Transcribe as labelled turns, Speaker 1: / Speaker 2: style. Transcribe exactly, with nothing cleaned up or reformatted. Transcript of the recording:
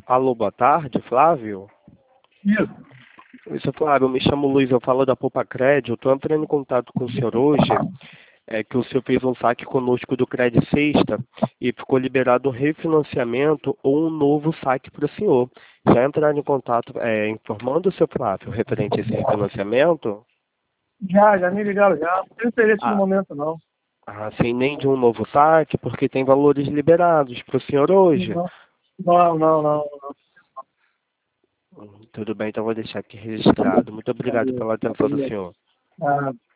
Speaker 1: Alô, boa tarde, Flávio?
Speaker 2: Isso.
Speaker 1: Isso, Flávio, eu me chamo Luiz, eu falo da Poupa Cred, eu estou entrando em contato com o senhor hoje, é que o senhor fez um saque conosco do Cred Sexta e ficou liberado um refinanciamento ou um novo saque para o senhor. Já entraram em contato é, informando o seu Flávio referente a esse refinanciamento?
Speaker 2: Já, já me ligaram já. Não tenho interesse no
Speaker 1: Ah,
Speaker 2: momento, não.
Speaker 1: ah, sem nem de um novo saque, porque tem valores liberados para o senhor hoje.
Speaker 2: Não, não, não, não. não.
Speaker 1: Hum, Tudo bem, então vou deixar aqui registrado. Muito obrigado
Speaker 2: Valeu.
Speaker 1: pela atenção do senhor.
Speaker 2: Ah,